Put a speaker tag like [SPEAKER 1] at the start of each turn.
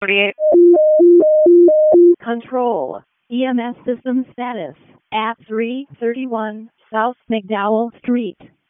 [SPEAKER 1] 48.
[SPEAKER 2] Control. EMS system status at 331 South McDowell Street.